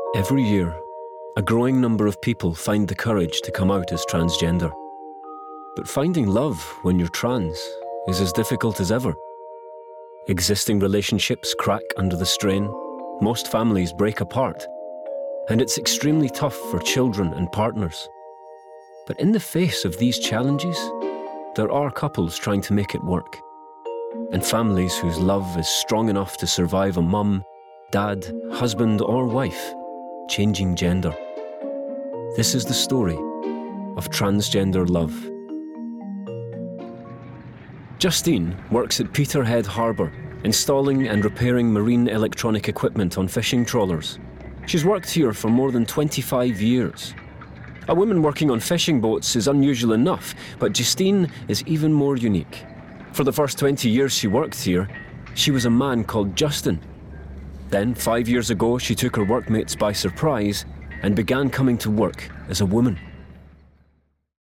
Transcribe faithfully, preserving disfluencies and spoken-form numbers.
Every year, a growing number of people find the courage to come out as transgender. But finding love when you're trans is as difficult as ever. Existing relationships crack under the strain, most families break apart, and it's extremely tough for children and partners. But in the face of these challenges, there are couples trying to make it work, and families whose love is strong enough to survive a mum, dad, husband or wife changing gender. This is the story of transgender love. Justine works at Peterhead Harbour, installing and repairing marine electronic equipment on fishing trawlers. She's worked here for more than twenty-five years. A woman working on fishing boats is unusual enough, but Justine is even more unique. For the first twenty years she worked here, she was a man called Justin. Then, five years ago, she took her workmates by surprise and began coming to work as a woman.